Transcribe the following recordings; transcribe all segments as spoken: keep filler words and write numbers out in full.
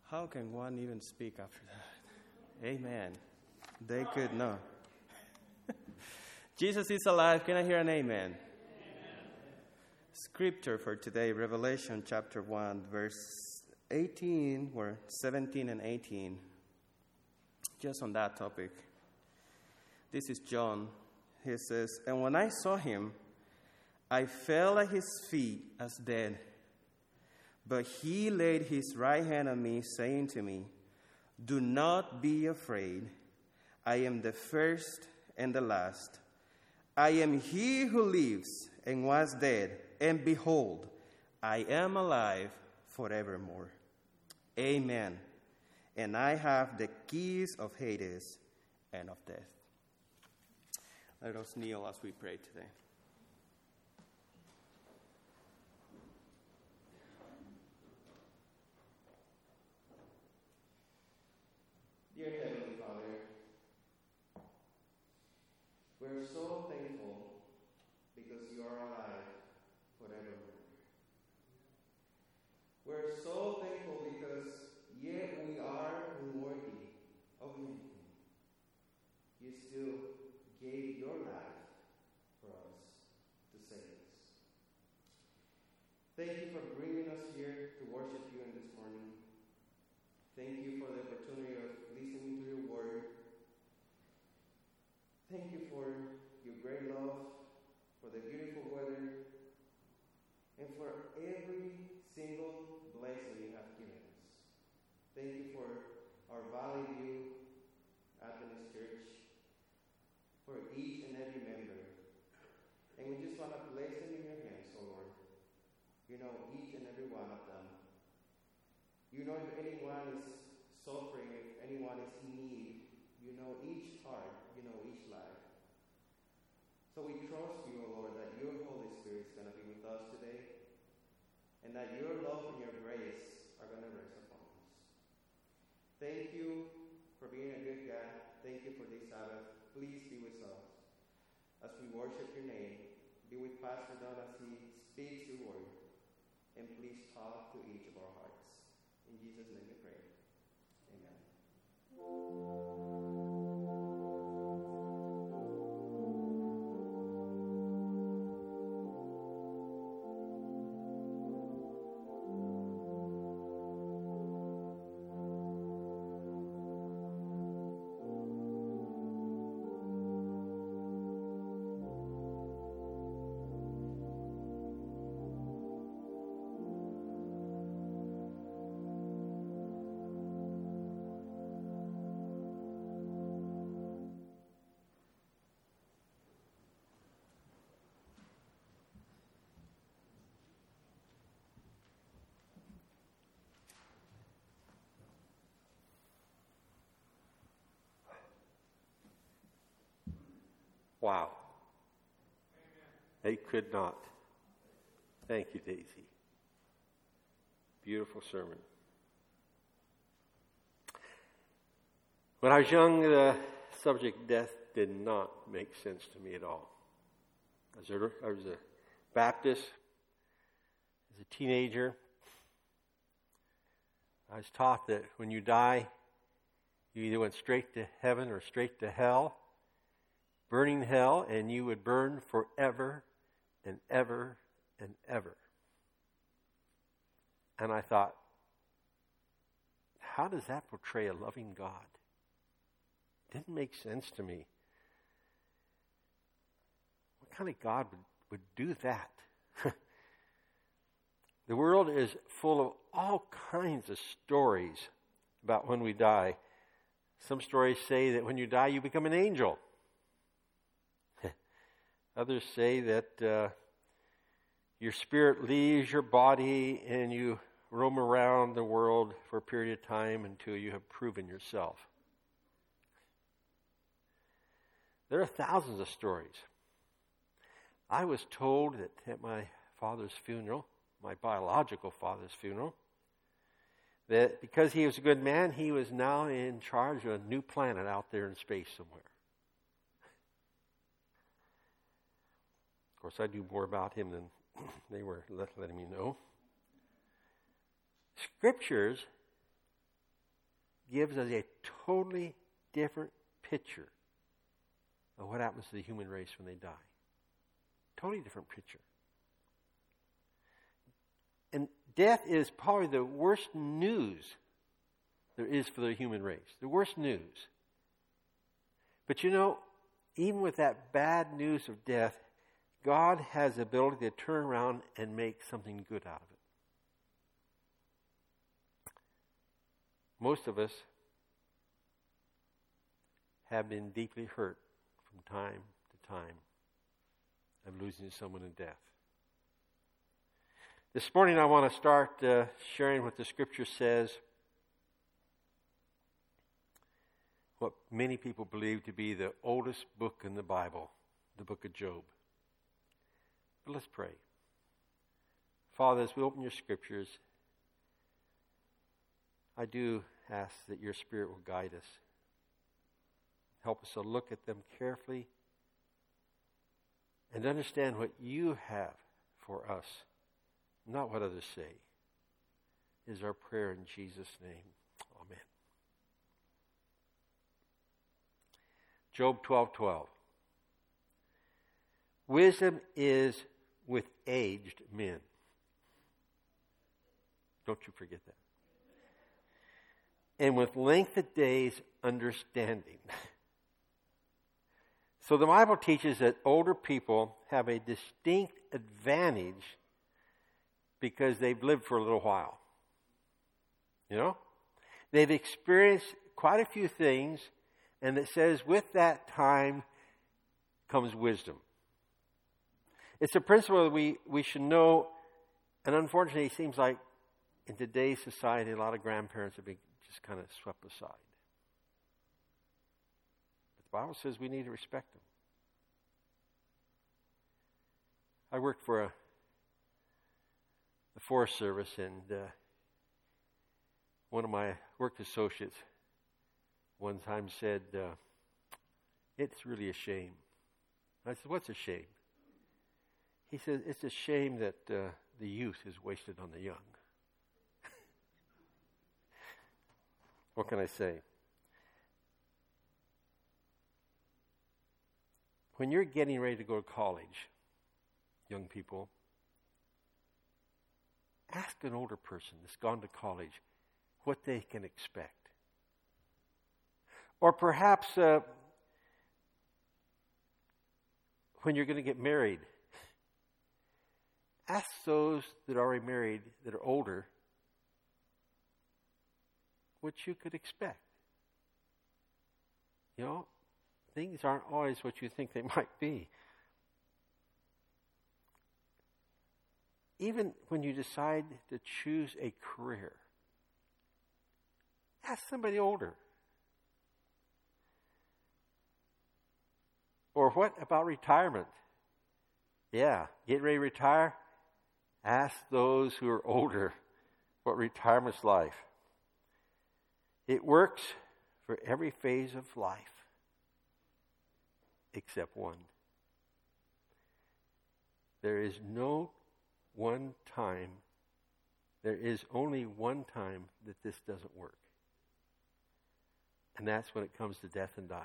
How can one even speak after that? Amen. They could not. Jesus is alive. Can I hear an amen? Amen? Scripture for today, Revelation chapter one, verse eighteen, or seventeen and eighteen. Just on that topic. This is John. He says, "And when I saw him, I fell at his feet as dead. But he laid his right hand on me, saying to me, 'Do not be afraid. I am the first and the last. I am he who lives and was dead, and behold, I am alive forevermore. Amen. And I have the keys of Hades and of death.'" Let us kneel as we pray today. Dear Heavenly Father, we're so thankful because you are alive forevermore. We're so thankful because yet we are unworthy of anything. You still gave your life for us to save us. Thank you for bringing us here to worship you in this morning. Thank you for the opportunity of listening to your word. Thank you for your great love, for the beautiful weather, and for every single blessing you have given us. Thank you for our Valley View Adventist Church, for each and every member. And we just want to place them in your hands, O Lord. You know each and every one of them. You know if anyone is suffering, if anyone is in need. You know each heart, you know each life. So we trust you, O Lord, that your Holy Spirit is going to be with us today, and that your love and your grace are going to rest upon us. Thank you for being a good God. Thank you for this Sabbath. Please be with us as we worship your name. Be with Pastor Don as he speaks your word, and please talk to each of our hearts. In Jesus' name we pray. Amen. Wow. They could not. Thank you, Daisy. Beautiful sermon. When I was young, the subject death did not make sense to me at all. As a, I was a Baptist, as a teenager, I was taught that when you die, you either went straight to heaven or straight to hell. Burning hell, and you would burn forever and ever and ever. And I thought, how does that portray a loving God? It didn't make sense to me. What kind of God would, would do that? The world is full of all kinds of stories about when we die. Some stories say that when you die, you become an angel. Others say that uh, your spirit leaves your body and you roam around the world for a period of time until you have proven yourself. There are thousands of stories. I was told that at my father's funeral, my biological father's funeral, that because he was a good man, he was now in charge of a new planet out there in space somewhere. Of course, I knew more about him than they were letting me know. Scriptures gives us a totally different picture of what happens to the human race when they die. Totally different picture. And death is probably the worst news there is for the human race. The worst news. But you know, even with that bad news of death, God has the ability to turn around and make something good out of it. Most of us have been deeply hurt from time to time of losing someone in death. This morning I want to start uh, sharing what the Scripture says, what many people believe to be the oldest book in the Bible, the book of Job. But let's pray. Father, as we open your Scriptures, I do ask that your Spirit will guide us. Help us to look at them carefully and understand what you have for us, not what others say. It is our prayer in Jesus' name. Amen. Job twelve twelve. Wisdom is with aged men. Don't you forget that. And with length of days, understanding. So the Bible teaches that older people have a distinct advantage because they've lived for a little while. You know? They've experienced quite a few things, and it says with that time comes wisdom. It's a principle that we, we should know, and unfortunately it seems like in today's society a lot of grandparents have been just kind of swept aside. But the Bible says we need to respect them. I worked for a the Forest Service, and uh, one of my work associates one time said, uh, it's really a shame. I said, what's a shame? He said, it's a shame that uh, the youth is wasted on the young. What can I say? When you're getting ready to go to college, young people, ask an older person that's gone to college what they can expect. Or perhaps uh, when you're going to get married, ask those that are already married that are older what you could expect. You know, things aren't always what you think they might be. Even when you decide to choose a career, ask somebody older. Or what about retirement? Yeah, get ready to retire. Ask those who are older what retirement's like. It works for every phase of life except one. There is no one time, there is only one time that this doesn't work. And that's when it comes to death and dying.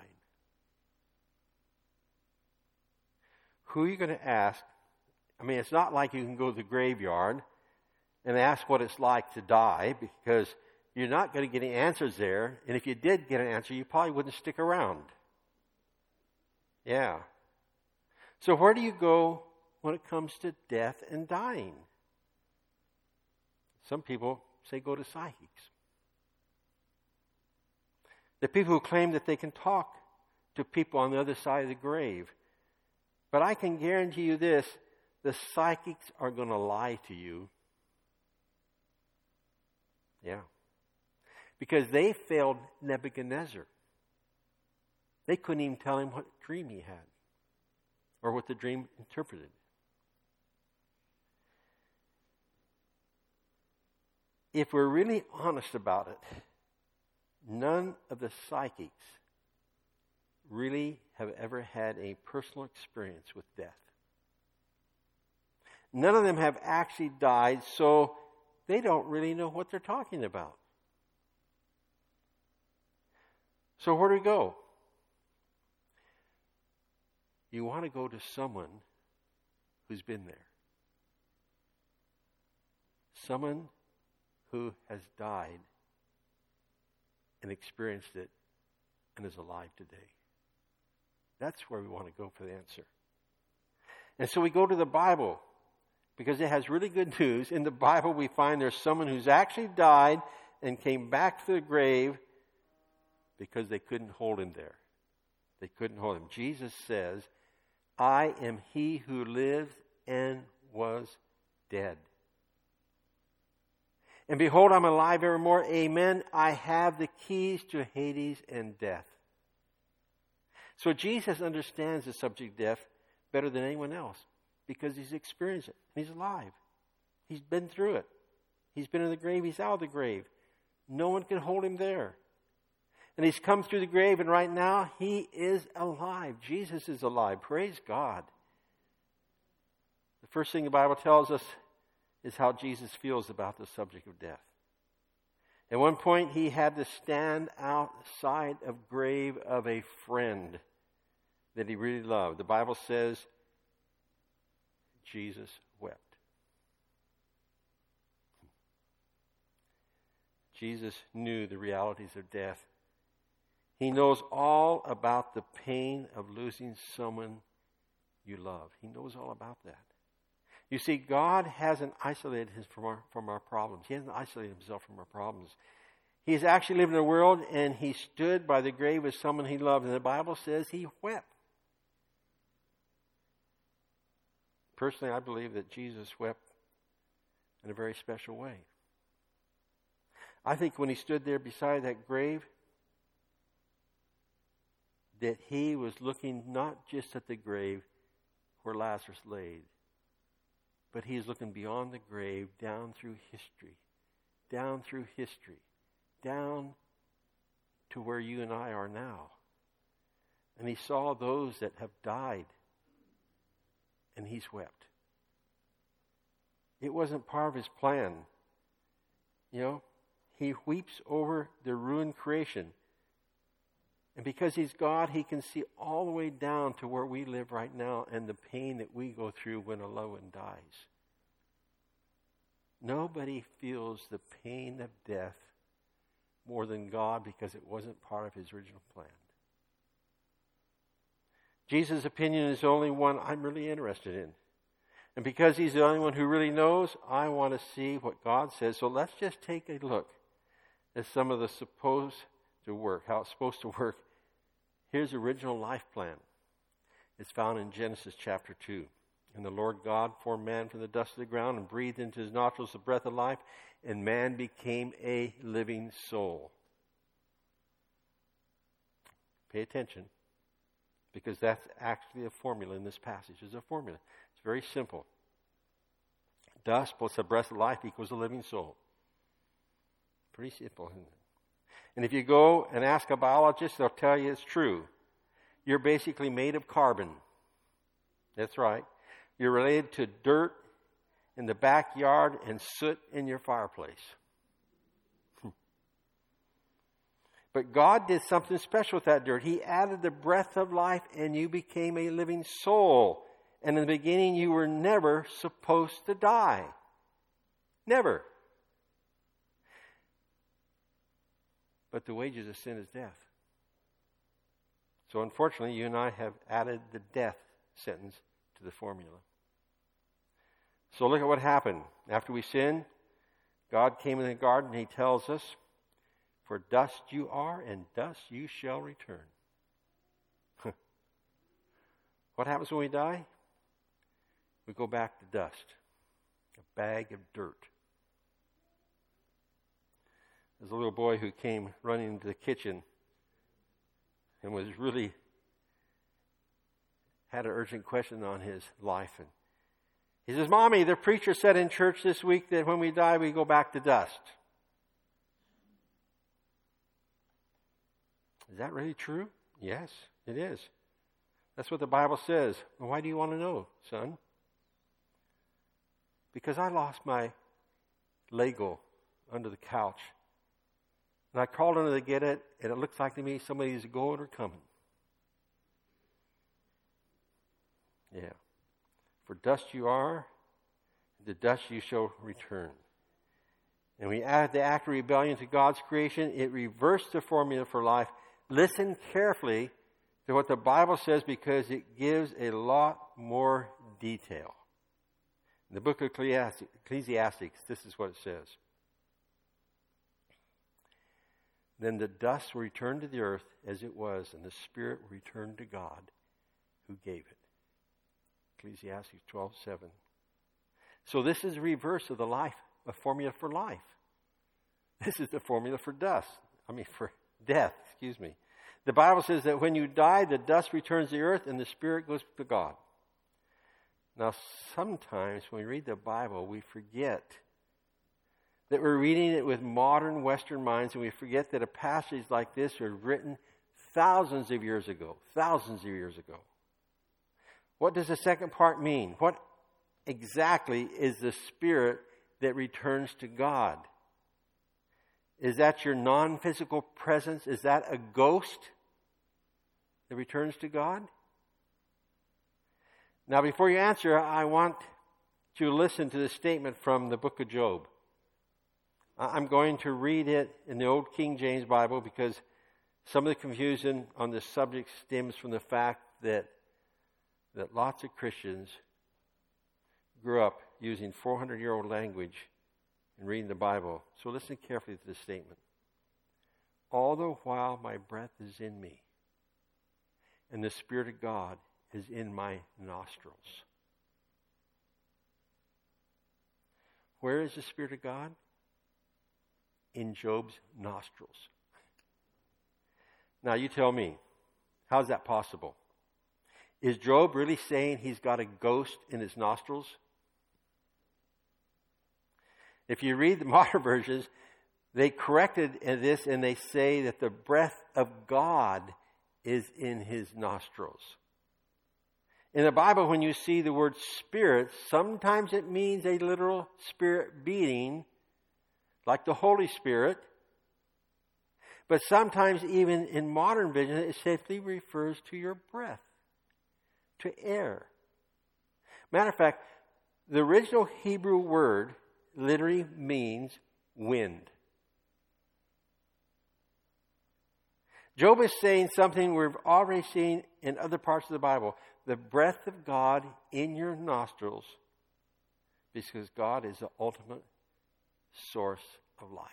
Who are you going to ask? I mean, it's not like you can go to the graveyard and ask what it's like to die, because you're not going to get any answers there. And if you did get an answer, you probably wouldn't stick around. Yeah. So where do you go when it comes to death and dying? Some people say go to psychics. The people who claim that they can talk to people on the other side of the grave. But I can guarantee you this, the psychics are going to lie to you. Yeah. Because they failed Nebuchadnezzar. They couldn't even tell him what dream he had or what the dream interpreted. If we're really honest about it, none of the psychics really have ever had a personal experience with death. None of them have actually died, so they don't really know what they're talking about. So where do we go? You want to go to someone who's been there. Someone who has died and experienced it and is alive today. That's where we want to go for the answer. And so we go to the Bible because it has really good news. In the Bible we find there's someone who's actually died and came back to the grave because they couldn't hold him there. They couldn't hold him. Jesus says, I am he who lived and was dead. And behold, I'm alive evermore. Amen. I have the keys to Hades and death. So Jesus understands the subject of death better than anyone else because he's experienced it. He's alive. He's been through it. He's been in the grave. He's out of the grave. No one can hold him there. And he's come through the grave, and right now he is alive. Jesus is alive. Praise God. The first thing the Bible tells us is how Jesus feels about the subject of death. At one point, he had to stand outside of grave of a friend that he really loved. The Bible says Jesus wept. Jesus knew the realities of death. He knows all about the pain of losing someone you love. He knows all about that. You see, God hasn't isolated him from our, from our problems. He hasn't isolated himself from our problems. He's actually lived in a world, and he stood by the grave of someone he loved. And the Bible says he wept. Personally, I believe that Jesus wept in a very special way. I think when he stood there beside that grave, that he was looking not just at the grave where Lazarus laid, but he is looking beyond the grave, down through history, down through history, down to where you and I are now. And he saw those that have died, and he's wept. It wasn't part of his plan. You know, he weeps over the ruined creation. And because he's God, he can see all the way down to where we live right now and the pain that we go through when a loved one dies. Nobody feels the pain of death more than God because it wasn't part of his original plan. Jesus' opinion is the only one I'm really interested in. And because he's the only one who really knows, I want to see what God says. So let's just take a look at some of the supposed to work, how it's supposed to work. Here's the original life plan. It's found in Genesis chapter two. And the Lord God formed man from the dust of the ground and breathed into his nostrils the breath of life, and man became a living soul. Pay attention, because that's actually a formula in this passage. It's a formula. It's very simple. Dust plus the breath of life equals a living soul. Pretty simple, isn't it? And if you go and ask a biologist, they'll tell you it's true. You're basically made of carbon. That's right. You're related to dirt in the backyard and soot in your fireplace. But God did something special with that dirt. He added the breath of life, and you became a living soul. And in the beginning, you were never supposed to die. Never. But the wages of sin is death. So unfortunately, you and I have added the death sentence to the formula. So look at what happened. After we sinned, God came in the garden and he tells us, for dust you are, and dust you shall return. What happens when we die? We go back to dust, a bag of dirt. There's a little boy who came running into the kitchen and was really, had an urgent question on his life. And he says, Mommy, the preacher said in church this week that when we die, we go back to dust. Is that really true? Yes, it is. That's what the Bible says. Well, why do you want to know, son? Because I lost my Lego under the couch And I crawled under to get it, and it looks like to me somebody's going or coming. Yeah. For dust you are, to dust you shall return. And we add the act of rebellion to God's creation. It reversed the formula for life. Listen carefully to what the Bible says because it gives a lot more detail. In the book of Ecclesiastes, this is what it says. Then the dust will return to the earth as it was, and the spirit will return to God who gave it. Ecclesiastes twelve seven. So this is the reverse of the life, a formula for life. This is the formula for dust. I mean, for death, excuse me. The Bible says that when you die, the dust returns to the earth and the spirit goes to God. Now, sometimes when we read the Bible, we forget that we're reading it with modern Western minds, and we forget that a passage like this was written thousands of years ago. Thousands of years ago. What does the second part mean? What exactly is the spirit that returns to God? Is that your non-physical presence? Is that a ghost that returns to God? Now, before you answer, I want you to listen to this statement from the book of Job. I'm going to read it in the Old King James Bible because some of the confusion on this subject stems from the fact that, that lots of Christians grew up using four hundred year old language in reading the Bible. So listen carefully to this statement. All the while my breath is in me, and the Spirit of God is in my nostrils. Where is the Spirit of God? In Job's nostrils. Now you tell me, how's that possible? Is Job really saying he's got a ghost in his nostrils? If you read the modern versions, they corrected this and they say that the breath of God is in his nostrils. In the Bible, when you see the word spirit, sometimes it means a literal spirit beating, like the Holy Spirit. But sometimes, even in modern vision, it simply refers to your breath, to air. Matter of fact, the original Hebrew word literally means wind. Job is saying something we've already seen in other parts of the Bible. The breath of God in your nostrils, because God is the ultimate source of life.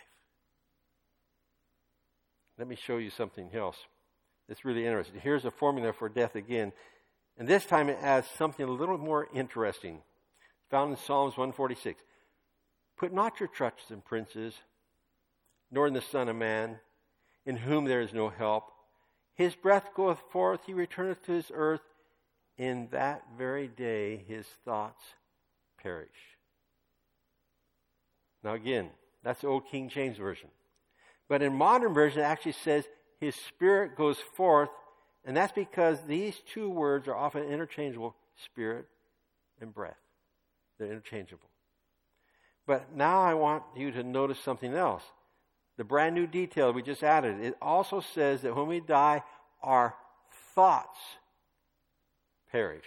Let me show you something else that's really interesting. Here's a formula for death again. And this time it adds something a little more interesting. Found in Psalms one forty-six. Put not your trust in princes, nor in the Son of Man, in whom there is no help. His breath goeth forth, he returneth to his earth. In that very day his thoughts perish. Now again, that's the Old King James Version. But in modern version, it actually says his spirit goes forth, and that's because these two words are often interchangeable, spirit and breath. They're interchangeable. But now I want you to notice something else. The brand new detail we just added. It also says that when we die, our thoughts perish.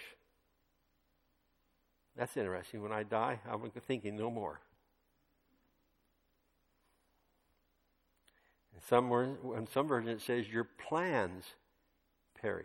That's interesting. When I die, I'm thinking no more. In some, in some versions it says your plans perish.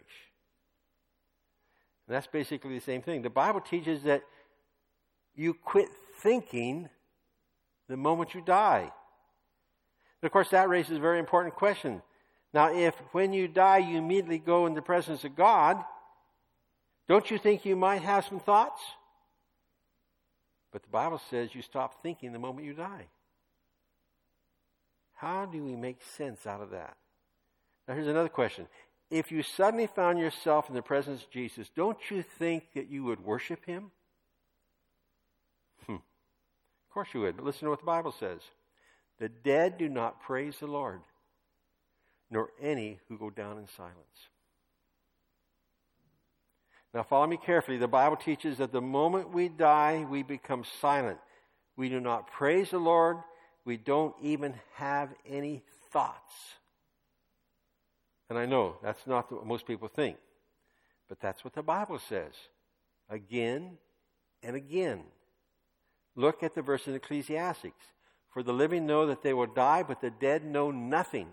And that's basically the same thing. The Bible teaches that you quit thinking the moment you die. But of course, that raises a very important question. Now, if when you die you immediately go in the presence of God, don't you think you might have some thoughts? But the Bible says you stop thinking the moment you die. How do we make sense out of that? Now, here's another question. If you suddenly found yourself in the presence of Jesus, don't you think that you would worship him? Hmm. Of course you would, but listen to what the Bible says. The dead do not praise the Lord, nor any who go down in silence. Now follow me carefully. The Bible teaches that the moment we die, we become silent. We do not praise the Lord. We don't even have any thoughts. And I know that's not what most people think, but that's what the Bible says again and again. Look at the verse in Ecclesiastes. For the living know that they will die, but the dead know nothing.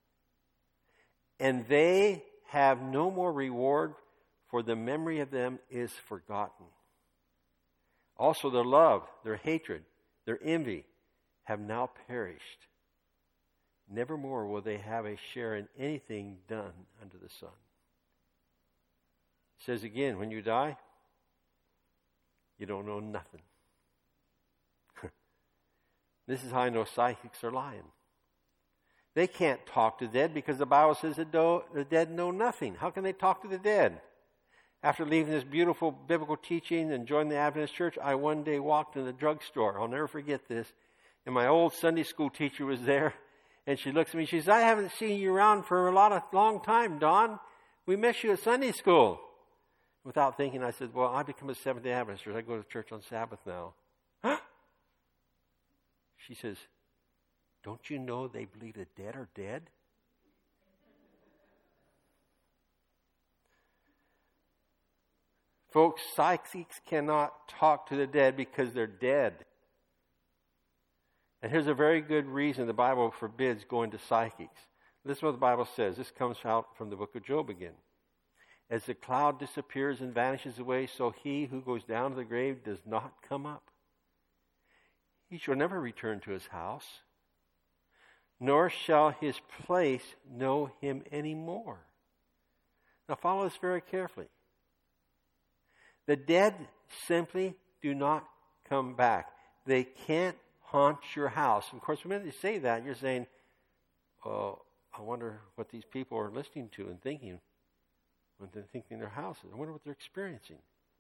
And they have no more reward, for the memory of them is forgotten. Also their love, their hatred, their envy have now perished. Nevermore will they have a share in anything done under the sun. It says again, when you die, you don't know nothing. This is how I know psychics are lying. They can't talk to the dead because the Bible says that the dead know nothing. How can they talk to the dead? After leaving this beautiful biblical teaching and joining the Adventist church, I one day walked in the drugstore. I'll never forget this. And my old Sunday school teacher was there. And she looks at me. She says, I haven't seen you around for a lot of long time, Don. We miss you at Sunday school. Without thinking, I said, well, I become a Seventh-day Adventist. I go to church on Sabbath now. Huh? She says, don't you know they believe the dead are dead? Folks, psychics cannot talk to the dead because they're dead. And here's a very good reason the Bible forbids going to psychics. This is what the Bible says. This comes out from the book of Job again. As the cloud disappears and vanishes away, so he who goes down to the grave does not come up. He shall never return to his house, nor shall his place know him any more. Now follow this very carefully. The dead simply do not come back. They can't haunt your house. And of course, when you say that, you're saying, oh, I wonder what these people are listening to and thinking when they're thinking in their houses. I wonder what they're experiencing.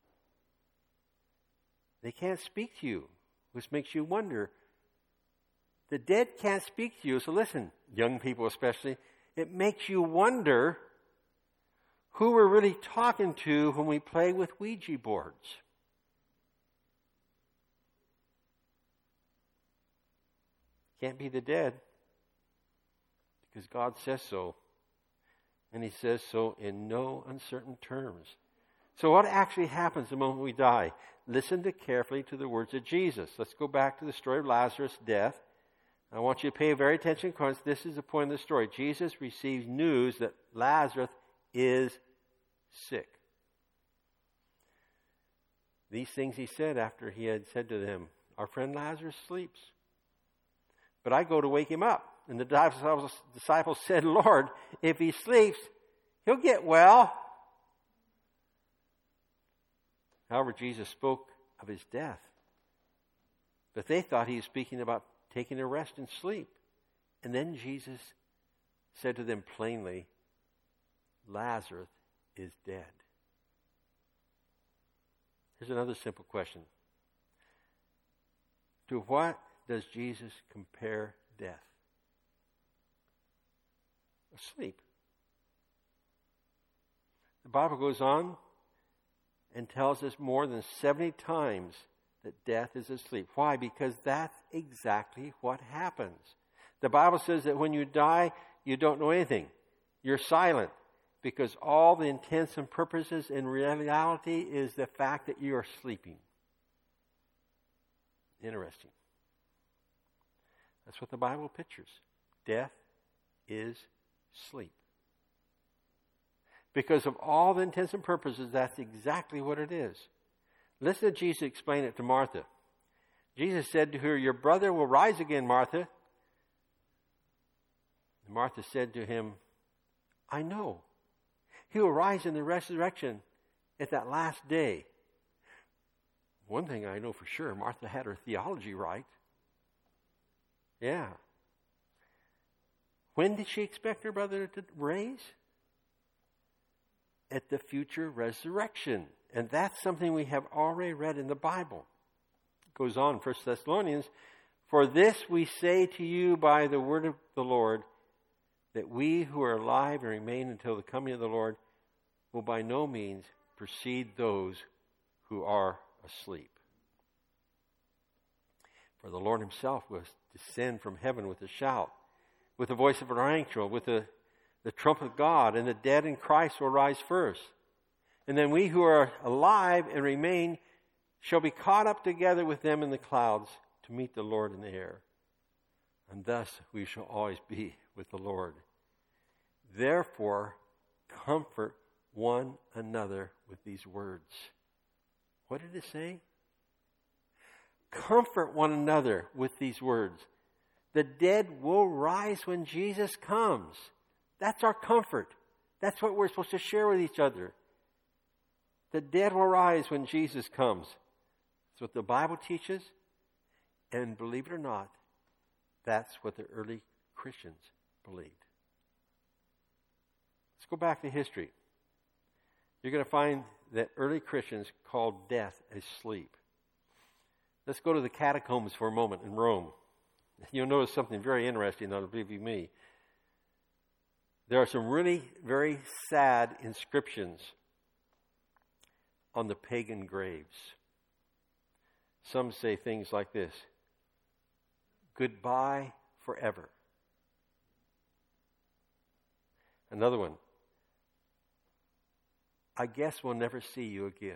They can't speak to you, which makes you wonder. The dead can't speak to you. So listen, young people especially, it makes you wonder who we're really talking to when we play with Ouija boards. Can't be the dead, because God says so. And he says so in no uncertain terms. So what actually happens the moment we die? Listen to carefully to the words of Jesus. Let's go back to the story of Lazarus' death. I want you to pay very attention because this is the point of the story. Jesus receives news that Lazarus is sick. These things he said after he had said to them, our friend Lazarus sleeps, but I go to wake him up. And the disciples said, Lord, if he sleeps, he'll get well. However, Jesus spoke of his death. But they thought he was speaking about taking a rest and sleep. And then Jesus said to them plainly, Lazarus is dead. Here's another simple question. To what does Jesus compare death? Asleep. The Bible goes on and tells us more than seventy times that death is asleep. Why? Because that's exactly what happens. The Bible says that when you die, you don't know anything. You're silent, because all the intents and purposes in reality is the fact that you are sleeping. Interesting. That's what the Bible pictures. Death is sleep. Because of all the intents and purposes, that's exactly what it is. Listen to Jesus explain it to Martha. Jesus said to her, your brother will rise again, Martha. And Martha said to him, I know. He will rise in the resurrection at that last day. One thing I know for sure, Martha had her theology right. Yeah. When did she expect her brother to raise? At the future resurrection. And that's something we have already read in the Bible. It goes on, First Thessalonians, for this we say to you by the word of the Lord, that we who are alive and remain until the coming of the Lord will by no means precede those who are asleep. For the Lord himself will descend from heaven with a shout, with the voice of an angel, with the, the trump of God, and the dead in Christ will rise first. And then we who are alive and remain shall be caught up together with them in the clouds to meet the Lord in the air. And thus we shall always be with the Lord. Therefore, comfort one another with these words. What did it say? Comfort one another with these words. The dead will rise when Jesus comes. That's our comfort. That's what we're supposed to share with each other. The dead will rise when Jesus comes. That's what the Bible teaches. And believe it or not, that's what the early Christians believed. Let's go back to history. You're going to find that early Christians called death a sleep. Let's go to the catacombs for a moment in Rome. You'll notice something very interesting, that'll believe you me. There are some really very sad inscriptions on the pagan graves. Some say things like this: goodbye forever. Another one: I guess we'll never see you again.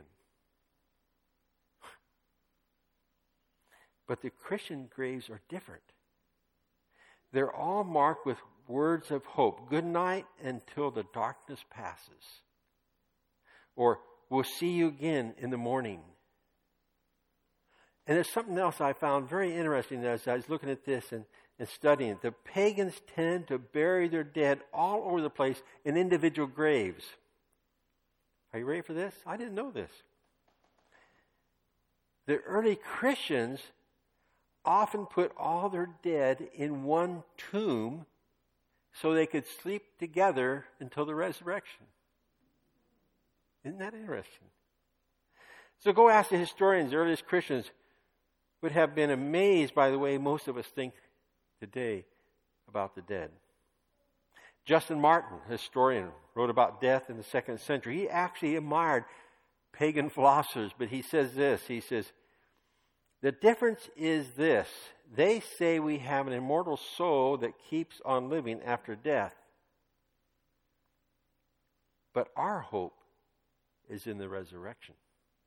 But the Christian graves are different. They're all marked with words of hope. Good night until the darkness passes. Or, we'll see you again in the morning. And there's something else I found very interesting as I was looking at this and, and studying it. The pagans tend to bury their dead all over the place in individual graves. Are you ready for this? I didn't know this. The early Christians often put all their dead in one tomb so they could sleep together until the resurrection. Isn't that interesting? So go ask the historians. The earliest Christians would have been amazed by the way most of us think today about the dead. Justin Martin, a historian, wrote about death in the second century. He actually admired pagan philosophers, but he says this. He says, the difference is this. They say we have an immortal soul that keeps on living after death. But our hope is in the resurrection.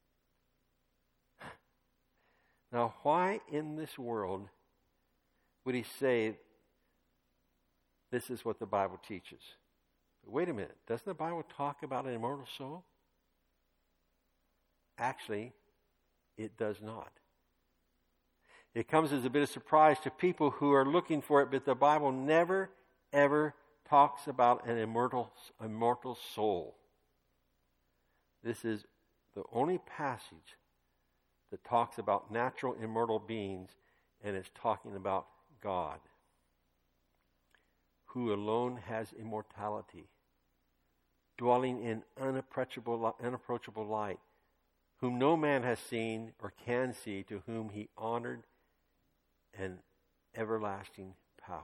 Now, why in this world would he say this is what the Bible teaches? But wait a minute. Doesn't the Bible talk about an immortal soul? Actually, it does not. It comes as a bit of surprise to people who are looking for it, but the Bible never, ever talks about an immortal, immortal soul. This is the only passage that talks about natural immortal beings, and it's talking about God, who alone has immortality, dwelling in unapproachable, unapproachable light, whom no man has seen or can see, to whom he honored and everlasting power.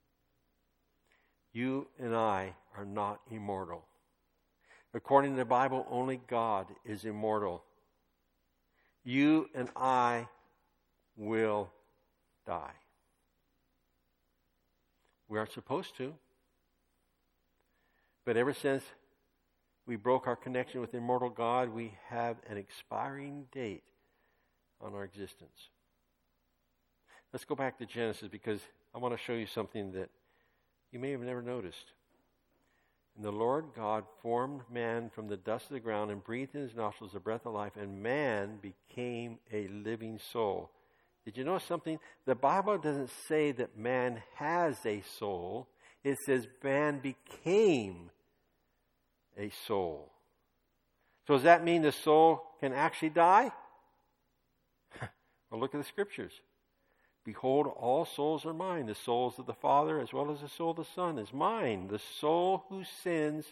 You and I are not immortal. According to the Bible, only God is immortal. You and I will die. We aren't supposed to. But ever since we broke our connection with immortal God, we have an expiring date on our existence. Let's go back to Genesis, because I want to show you something that you may have never noticed. And the Lord God formed man from the dust of the ground and breathed in his nostrils the breath of life, and man became a living soul. Did you know something? The Bible doesn't say that man has a soul. It says man became a soul. So does that mean the soul can actually die? Well, look at the scriptures. Behold, all souls are mine. The souls of the Father as well as the soul of the Son is mine. The soul who sins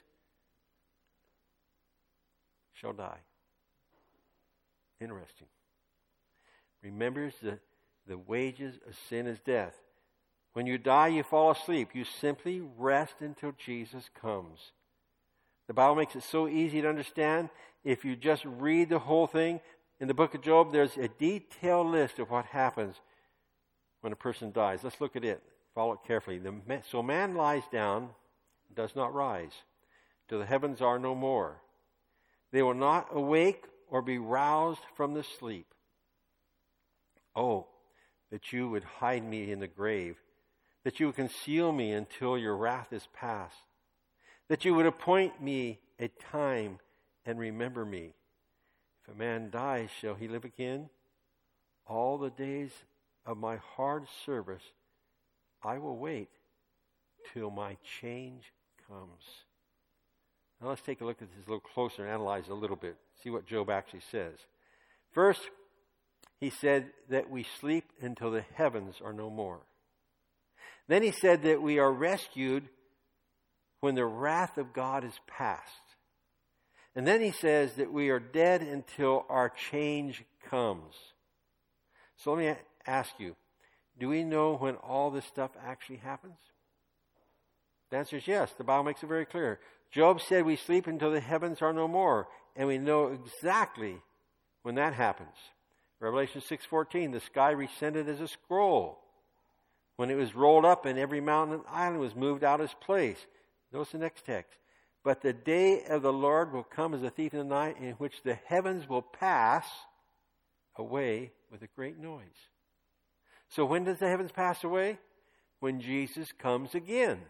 shall die. Interesting. Remember, the, the wages of sin is death. When you die, you fall asleep. You simply rest until Jesus comes. The Bible makes it so easy to understand. If you just read the whole thing, in the book of Job, there's a detailed list of what happens when a person dies. Let's look at it. follow it carefully. The, so man lies down, does not rise, till the heavens are no more. They will not awake or be roused from the sleep. Oh, that you would hide me in the grave, that you would conceal me until your wrath is past, that you would appoint me a time and remember me. If a man dies, shall he live again? All the days of my hard service, I will wait till my change comes. Now let's take a look at this a little closer and analyze it a little bit. See what Job actually says. First, he said that we sleep until the heavens are no more. Then he said that we are rescued when the wrath of God is past. And then he says that we are dead until our change comes. So let me ask you, do we know when all this stuff actually happens? The answer is yes. The Bible makes it very clear. Job said we sleep until the heavens are no more, and we know exactly when that happens. Revelation six fourteen, the sky descended as a scroll when it was rolled up and every mountain and island was moved out of its place. Notice the next text. But the day of the Lord will come as a thief in the night, in which the heavens will pass away with a great noise. So when does the heavens pass away? When Jesus comes again.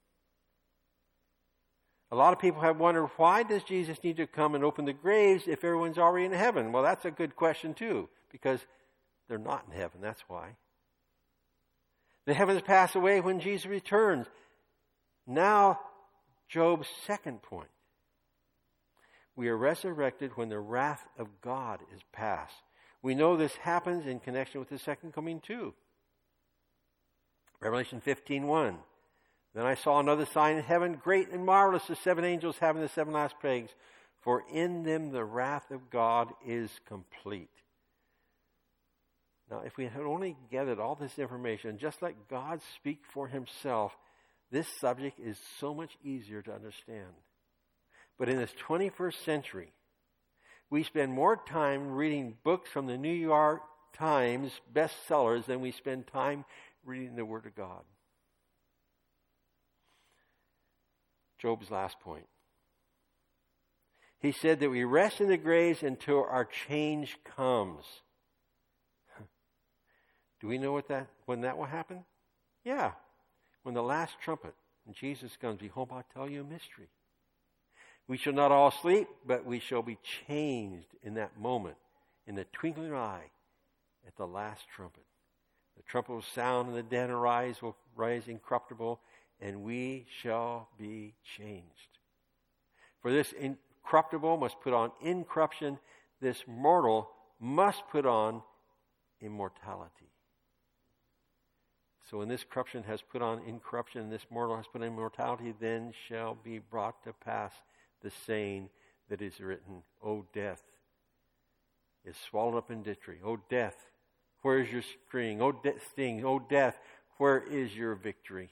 A lot of people have wondered, why does Jesus need to come and open the graves if everyone's already in heaven? Well, that's a good question too, because they're not in heaven, that's why. The heavens pass away when Jesus returns. Now, Job's second point. We are resurrected when the wrath of God is past. We know this happens in connection with the second coming too. Revelation fifteen one. Then I saw another sign in heaven, great and marvelous, the seven angels having the seven last plagues, for in them the wrath of God is complete. Now, if we had only gathered all this information, just let God speak for himself, this subject is so much easier to understand. But in this twenty-first century, we spend more time reading books from the New York Times bestsellers than we spend time reading the Word of God. Job's last point. He said that we rest in the graves until our change comes. Do we know what that when that will happen? Yeah. When the last trumpet and Jesus comes, behold, I'll tell you a mystery. We shall not all sleep, but we shall be changed in that moment, in the twinkling of an eye, at the last trumpet. The trumpet will sound, and the dead arise, will rise incorruptible, and we shall be changed. For this incorruptible must put on incorruption, this mortal must put on immortality. So when this corruption has put on incorruption, and this mortal has put on immortality, then shall be brought to pass the saying that is written, O death is swallowed up in victory. O death, where is your sting? O de- sting, O death, where is your victory?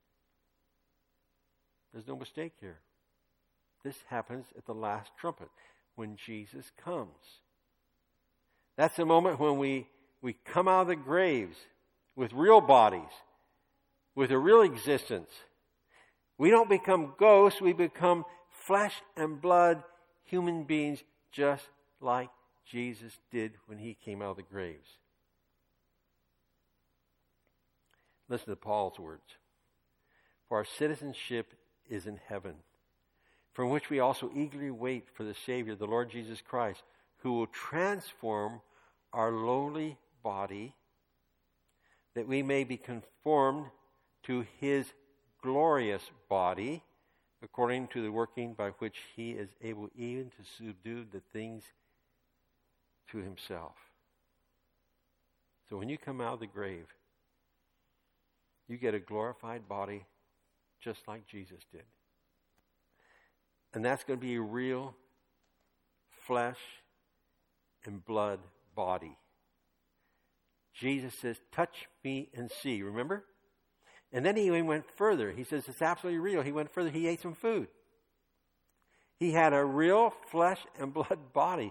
There's no mistake here. This happens at the last trumpet, when Jesus comes. That's the moment when we, we come out of the graves with real bodies, with a real existence. We don't become ghosts, we become flesh and blood human beings, just like Jesus did when he came out of the graves. Listen to Paul's words. For our citizenship is in heaven, from which we also eagerly wait for the Savior, the Lord Jesus Christ, who will transform our lowly body, that we may be conformed to his glorious body, according to the working by which he is able even to subdue the things to himself. So when you come out of the grave, you get a glorified body just like Jesus did. And that's going to be a real flesh and blood body. Jesus says, touch me and see. Remember? And then he went further. He says it's absolutely real. He went further. He ate some food. He had a real flesh and blood body.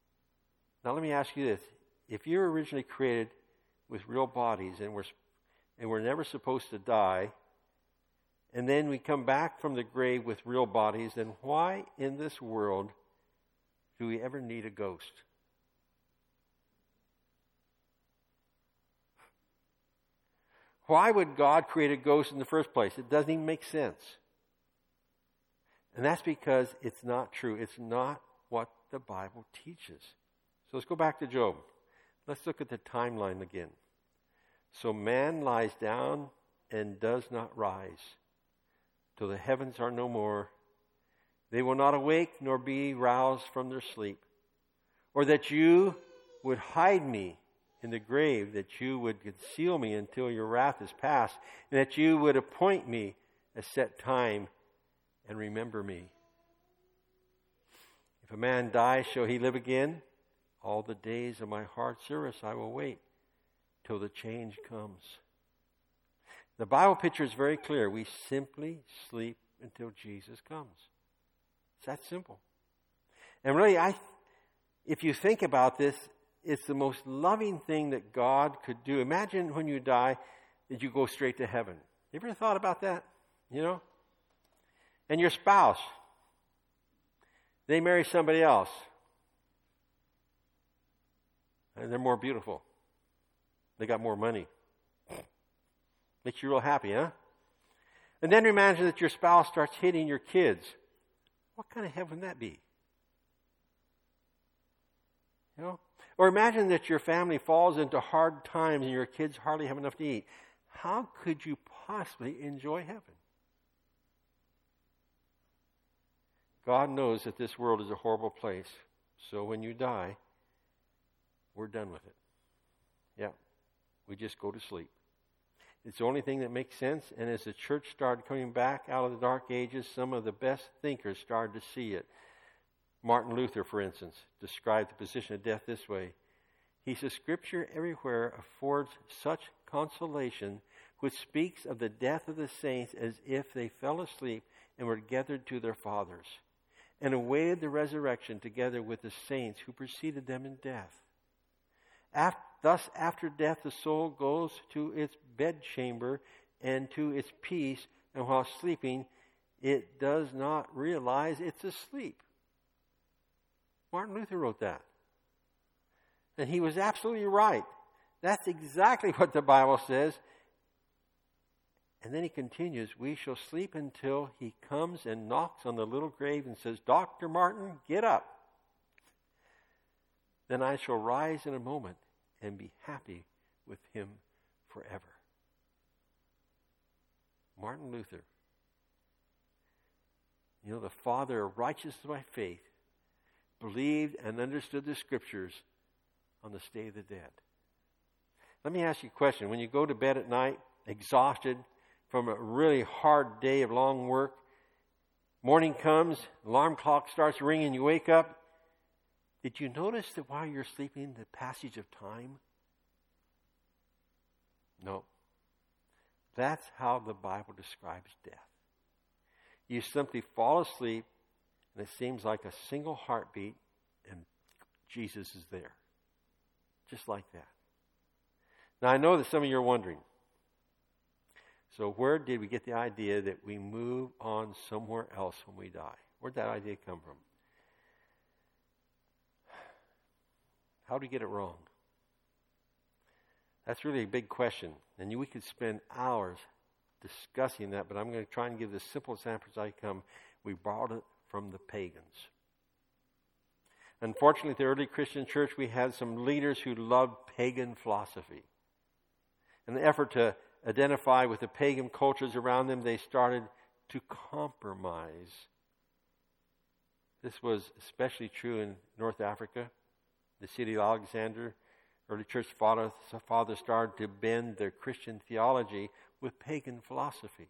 Now let me ask you this. If you were originally created with real bodies and were and we're never supposed to die, and then we come back from the grave with real bodies, then why in this world do we ever need a ghost? Why would God create a ghost in the first place? It doesn't even make sense. And that's because it's not true. It's not what the Bible teaches. So let's go back to Job. Let's look at the timeline again. So man lies down and does not rise till the heavens are no more. They will not awake nor be roused from their sleep. Or that you would hide me in the grave, that you would conceal me until your wrath is past, and that you would appoint me a set time and remember me. If a man dies, shall he live again? All the days of my hard service I will wait till the change comes. The Bible picture is very clear. We simply sleep until Jesus comes. It's that simple. And really, I, if you think about this, it's the most loving thing that God could do. Imagine when you die that you go straight to heaven. You ever thought about that? You know? And your spouse, they marry somebody else. And they're more beautiful. They got more money. Makes you real happy, huh? And then imagine that your spouse starts hitting your kids. What kind of heaven would that be? You know? Or imagine that your family falls into hard times and your kids hardly have enough to eat. How could you possibly enjoy heaven? God knows that this world is a horrible place. So when you die, we're done with it. Yeah, we just go to sleep. It's the only thing that makes sense. And as the church started coming back out of the Dark Ages, some of the best thinkers started to see it. Martin Luther, for instance, described the position of death this way. He says, Scripture everywhere affords such consolation, which speaks of the death of the saints as if they fell asleep and were gathered to their fathers, and awaited the resurrection together with the saints who preceded them in death. After, thus, after death, the soul goes to its bedchamber and to its peace, and while sleeping, it does not realize it's asleep. Martin Luther wrote that. And he was absolutely right. That's exactly what the Bible says. And then he continues, we shall sleep until he comes and knocks on the little grave and says, Doctor Martin, get up. Then I shall rise in a moment and be happy with him forever. Martin Luther, you know, the father of righteousness by faith, believed and understood the Scriptures on the state of the dead. Let me ask you a question. When you go to bed at night, exhausted from a really hard day of long work, morning comes, alarm clock starts ringing, you wake up. Did you notice that while you're sleeping, the passage of time? No. That's how the Bible describes death. You simply fall asleep, and it seems like a single heartbeat, and Jesus is there. Just like that. Now, I know that some of you are wondering, so where did we get the idea that we move on somewhere else when we die? Where'd that idea come from? How do we get it wrong? That's really a big question. And we could spend hours discussing that, but I'm going to try and give the simple example as I come. We borrowed it from the pagans. Unfortunately, the early Christian church, we had some leaders who loved pagan philosophy. In the effort to identify with the pagan cultures around them, they started to compromise. This was especially true in North Africa. The city of Alexander, early church fathers started to bend their Christian theology with pagan philosophy.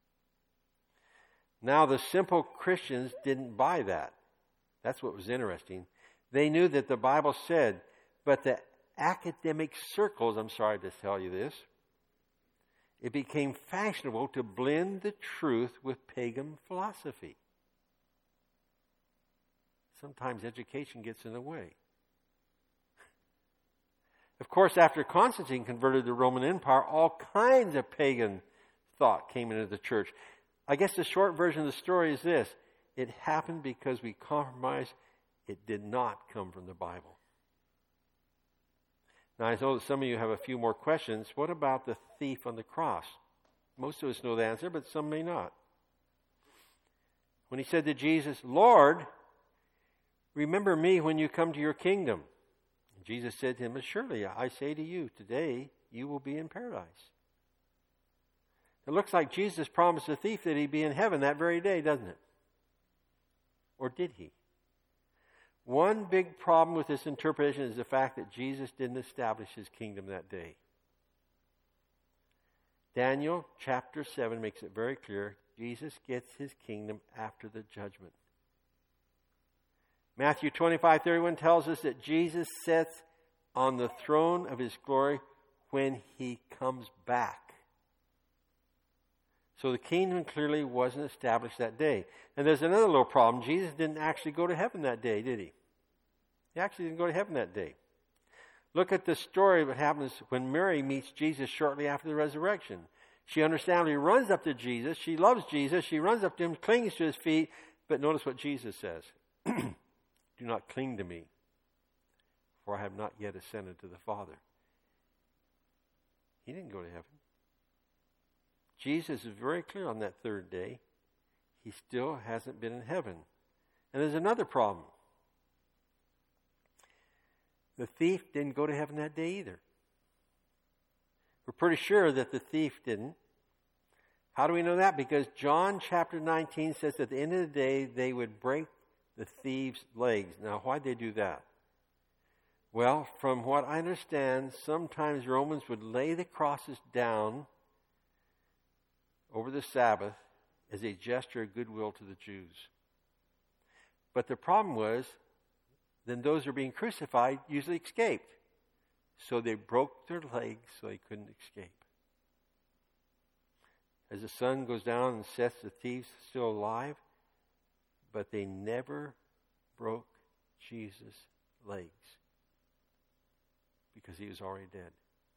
Now, the simple Christians didn't buy that. That's what was interesting. They knew that the Bible said, but the academic circles, I'm sorry to tell you this, it became fashionable to blend the truth with pagan philosophy. Sometimes education gets in the way. Of course, after Constantine converted the Roman Empire, all kinds of pagan thought came into the church. I guess the short version of the story is this. It happened because we compromised. It did not come from the Bible. Now, I know that some of you have a few more questions. What about the thief on the cross? Most of us know the answer, but some may not. When he said to Jesus, Lord, remember me when you come to your kingdom. Jesus said to him, surely I say to you, today you will be in paradise. It looks like Jesus promised the thief that he'd be in heaven that very day, doesn't it? Or did he? One big problem with this interpretation is the fact that Jesus didn't establish his kingdom that day. Daniel chapter seven makes it very clear. Jesus gets his kingdom after the judgment. Matthew twenty-five thirty-one tells us that Jesus sits on the throne of his glory when he comes back. So the kingdom clearly wasn't established that day. And there's another little problem. Jesus didn't actually go to heaven that day, did he? He actually didn't go to heaven that day. Look at the story of what happens when Mary meets Jesus shortly after the resurrection. She understandably runs up to Jesus. She loves Jesus. She runs up to him, clings to his feet. But notice what Jesus says. Do not cling to me, for I have not yet ascended to the Father. He didn't go to heaven. Jesus is very clear on that third day. He still hasn't been in heaven. And there's another problem. The thief didn't go to heaven that day either. We're pretty sure that the thief didn't. How do we know that? Because John chapter nineteen says at the end of the day, they would break the thief's legs. Now, why'd they do that? Well, from what I understand, sometimes Romans would lay the crosses down over the Sabbath as a gesture of goodwill to the Jews. But the problem was, then those who were being crucified usually escaped. So they broke their legs so they couldn't escape. As the sun goes down and sets, the thieves still alive, but they never broke Jesus' legs because he was already dead.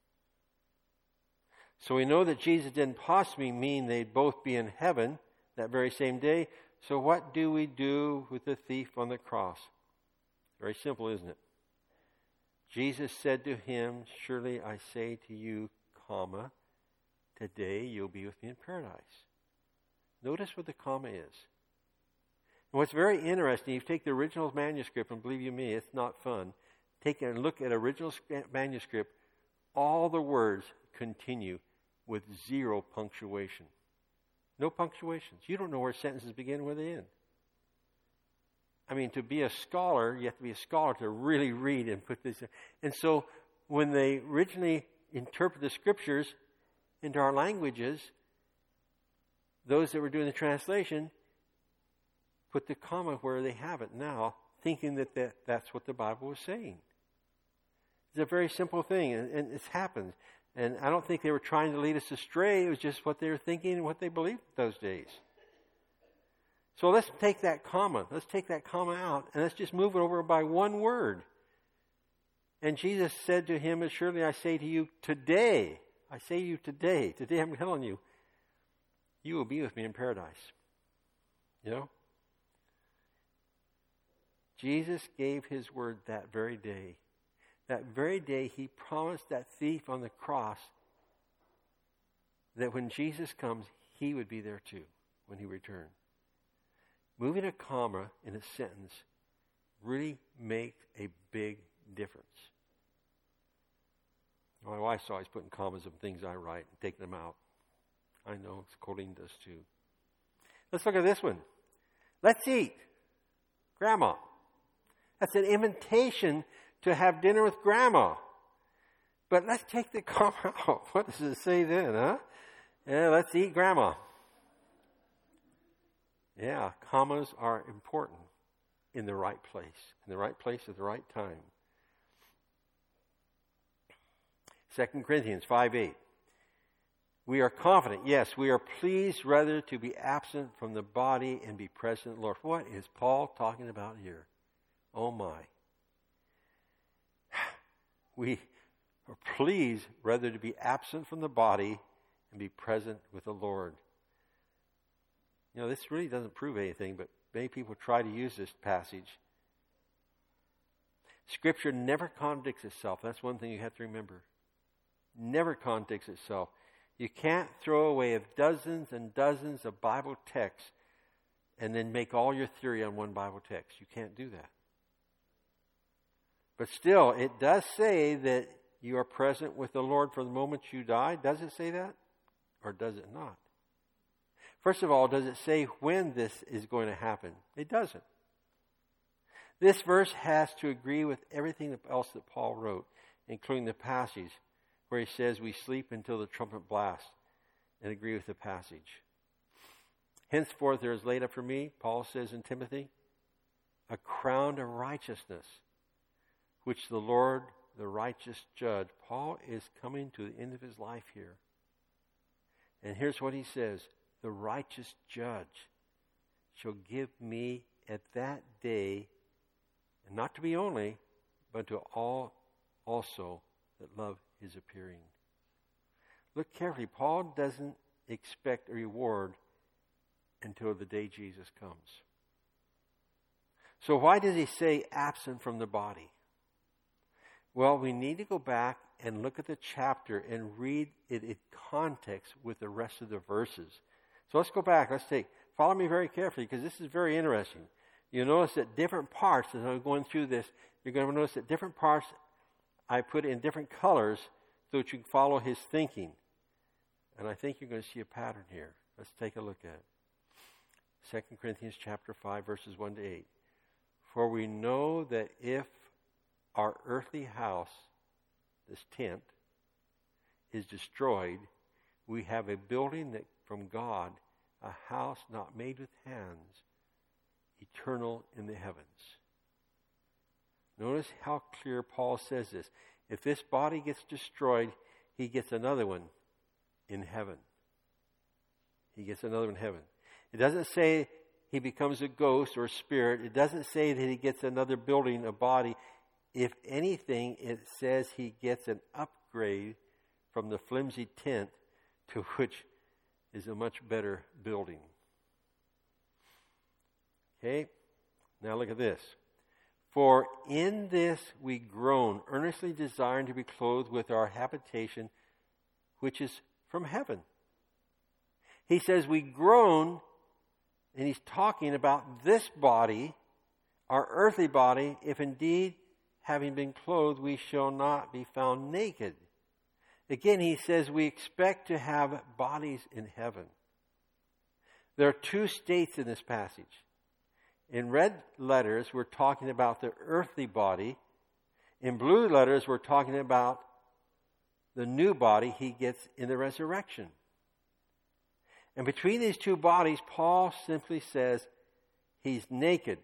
So we know that Jesus didn't possibly mean they'd both be in heaven that very same day. So what do we do with the thief on the cross? Very simple, isn't it? Jesus said to him, surely I say to you, comma, today you'll be with me in paradise. Notice what the comma is. And what's very interesting, if you take the original manuscript, and believe you me, it's not fun, take a look at original manuscript, all the words continue with zero punctuation. No punctuations. You don't know where sentences begin and where they end. I mean, to be a scholar, you have to be a scholar to really read and put this in. And so when they originally interpret the scriptures into our languages, those that were doing the translation put the comma where they have it now, thinking that, that that's what the Bible was saying. It's a very simple thing, and, and it's happened. And I don't think they were trying to lead us astray. It was just what they were thinking and what they believed those days. So let's take that comma. Let's take that comma out, and let's just move it over by one word. And Jesus said to him, as surely I say to you today, I say to you today, today I'm telling you, you will be with me in paradise. You know? Jesus gave his word that very day. That very day he promised that thief on the cross that when Jesus comes, he would be there too when he returned. Moving a comma in a sentence really makes a big difference. My wife's always putting commas in things I write and taking them out. I know, Colleen does too. Let's look at this one. Let's eat. Grandma. That's an invitation to have dinner with Grandma. But let's take the comma out. What does it say then, huh? Yeah, let's eat Grandma. Yeah, commas are important in the right place. In the right place at the right time. Second Corinthians five eight. We are confident, yes, we are pleased rather to be absent from the body and be present, Lord. What is Paul talking about here? Oh my. We Or please, rather to be absent from the body and be present with the Lord. You know, this really doesn't prove anything, but many people try to use this passage. Scripture never contradicts itself. That's one thing you have to remember. Never contradicts itself. You can't throw away of dozens and dozens of Bible texts and then make all your theory on one Bible text. You can't do that. But still, it does say that you are present with the Lord for the moment you die. Does it say that? Or does it not? First of all, does it say when this is going to happen? It doesn't. This verse has to agree with everything else that Paul wrote, including the passage where he says we sleep until the trumpet blasts, and agree with the passage. Henceforth there is laid up for me, Paul says in Timothy, a crown of righteousness, which the Lord, the righteous judge. Paul is coming to the end of his life here. And here's what he says, the righteous judge shall give me at that day, and not to me only, but to all also that love his appearing. Look carefully. Paul doesn't expect a reward until the day Jesus comes. So why does he say absent from the body? Well, we need to go back and look at the chapter and read it in context with the rest of the verses. So let's go back. Let's take, follow me very carefully because this is very interesting. You'll notice that different parts, as I'm going through this, you're going to notice that different parts I put in different colors so that you can follow his thinking. And I think you're going to see a pattern here. Let's take a look at it. Second Corinthians chapter five, verses one to eight. For we know that if our earthly house, this tent, is destroyed, we have a building that from God, a house not made with hands, eternal in the heavens. Notice how clear Paul says this. If this body gets destroyed, he gets another one in heaven. He gets another one in heaven. It doesn't say he becomes a ghost or a spirit. It doesn't say that he gets another building, a body. If anything, it says he gets an upgrade from the flimsy tent to which is a much better building. Okay? Now look at this. For in this we groan, earnestly desiring to be clothed with our habitation, which is from heaven. He says we groan, and he's talking about this body, our earthly body, if indeed, having been clothed, we shall not be found naked. Again, he says we expect to have bodies in heaven. There are two states in this passage. In red letters, we're talking about the earthly body. In blue letters, we're talking about the new body he gets in the resurrection. And between these two bodies, Paul simply says he's naked.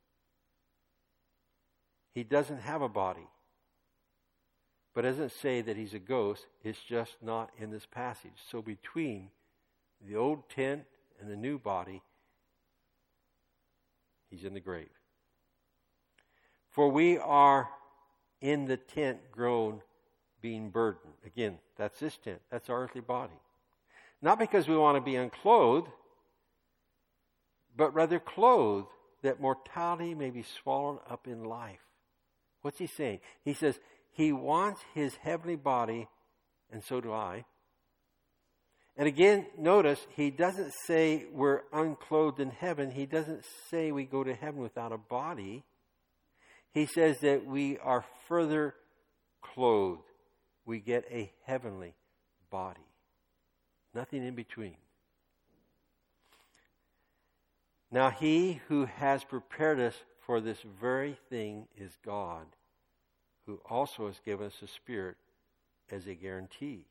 He doesn't have a body. But it doesn't say that he's a ghost. It's just not in this passage. So between the old tent and the new body, he's in the grave. For we are in the tent grown, being burdened. Again, that's this tent. That's our earthly body. Not because we want to be unclothed, but rather clothed, that mortality may be swallowed up in life. What's he saying? He says he wants his heavenly body, and so do I. And again, notice, he doesn't say we're unclothed in heaven. He doesn't say we go to heaven without a body. He says that we are further clothed. We get a heavenly body. Nothing in between. Now he who has prepared us for this very thing is God, who also has given us the Spirit as a guarantee.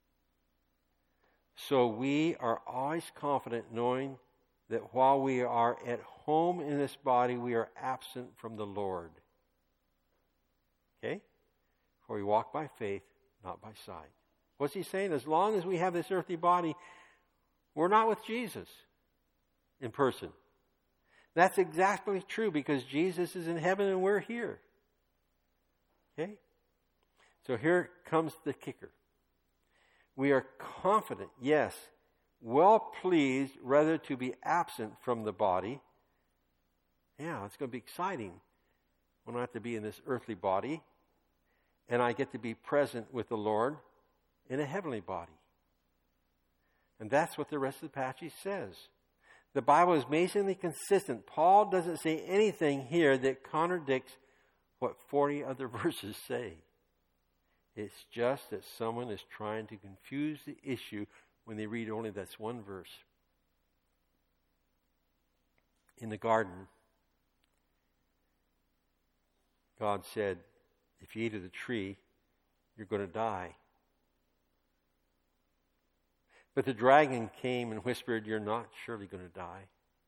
So we are always confident knowing that while we are at home in this body, we are absent from the Lord. Okay? For we walk by faith, not by sight. What's he saying? As long as we have this earthly body, we're not with Jesus in person. That's exactly true because Jesus is in heaven and we're here. Okay? So here comes the kicker. We are confident, yes, well pleased rather to be absent from the body. Yeah, it's going to be exciting when I have to be in this earthly body and I get to be present with the Lord in a heavenly body. And that's what the rest of the passage says. The Bible is amazingly consistent. Paul doesn't say anything here that contradicts what forty other verses say. It's just that someone is trying to confuse the issue when they read only this one verse. In the garden, God said, if you eat of the tree, you're going to die. But the dragon came and whispered, you're not surely going to die.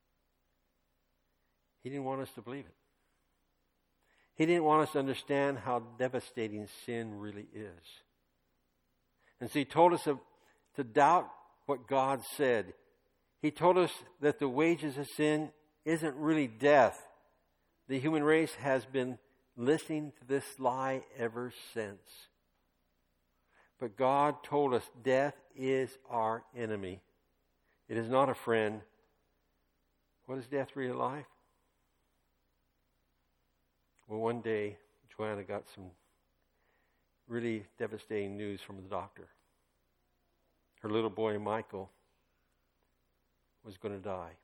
He didn't want us to believe it. He didn't want us to understand how devastating sin really is. And so he told us to, to doubt what God said. He told us that the wages of sin isn't really death. The human race has been listening to this lie ever since. But God told us death is our enemy. It is not a friend. What is death really like? Well, one day, Joanna got some really devastating news from the doctor. Her little boy, Michael, was going to die.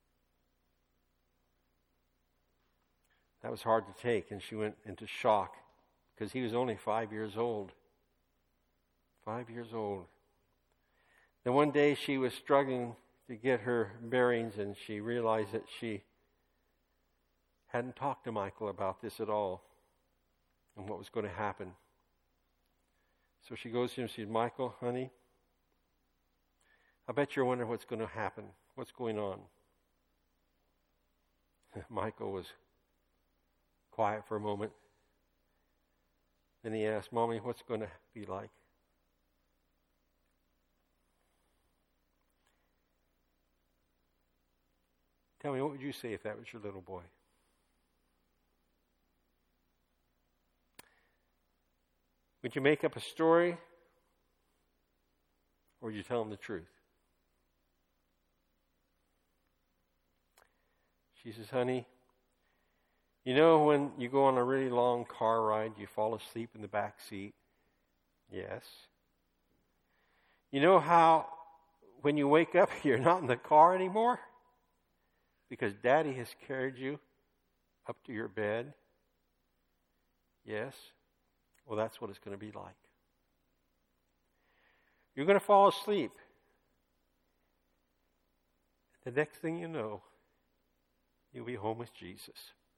That was hard to take, and she went into shock because he was only five years old. Five years old. Then one day she was struggling to get her bearings, and she realized that she hadn't talked to Michael about this at all and what was going to happen. So she goes to him and says, Michael, honey, I bet you're wondering what's going to happen. What's going on? Michael was quiet for a moment. Then he asked, Mommy, what's going to be like? Tell me, what would you say if that was your little boy? Would you make up a story? Or would you tell him the truth? She says, honey, you know when you go on a really long car ride, you fall asleep in the back seat? Yes. You know how when you wake up, you're not in the car anymore? Because Daddy has carried you up to your bed? Yes. Well, that's what it's going to be like. You're going to fall asleep. The next thing you know, you'll be home with Jesus.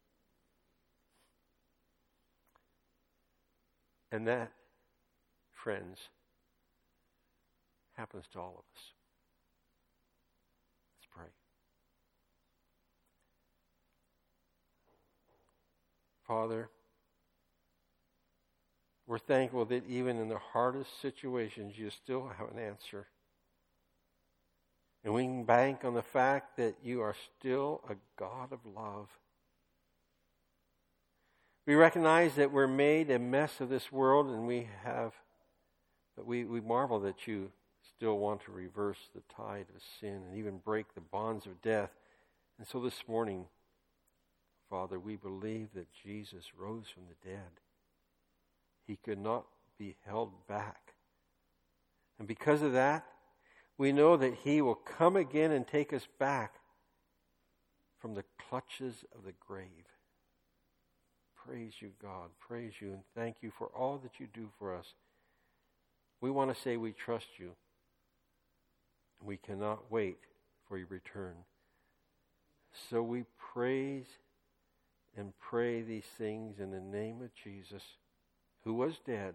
And that, friends, happens to all of us. Let's pray. Father, we're thankful that even in the hardest situations, you still have an answer. And we can bank on the fact that you are still a God of love. We recognize that we're made a mess of this world, and we have, but we, we marvel that you still want to reverse the tide of sin and even break the bonds of death. And so this morning, Father, we believe that Jesus rose from the dead. He could not be held back. And because of that, we know that he will come again and take us back from the clutches of the grave. Praise you, God. Praise you, and thank you for all that you do for us. We want to say we trust you. We cannot wait for your return. So we praise and pray these things in the name of Jesus, who was dead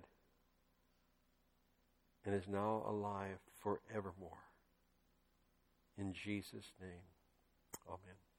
and is now alive forevermore. In Jesus' name, amen.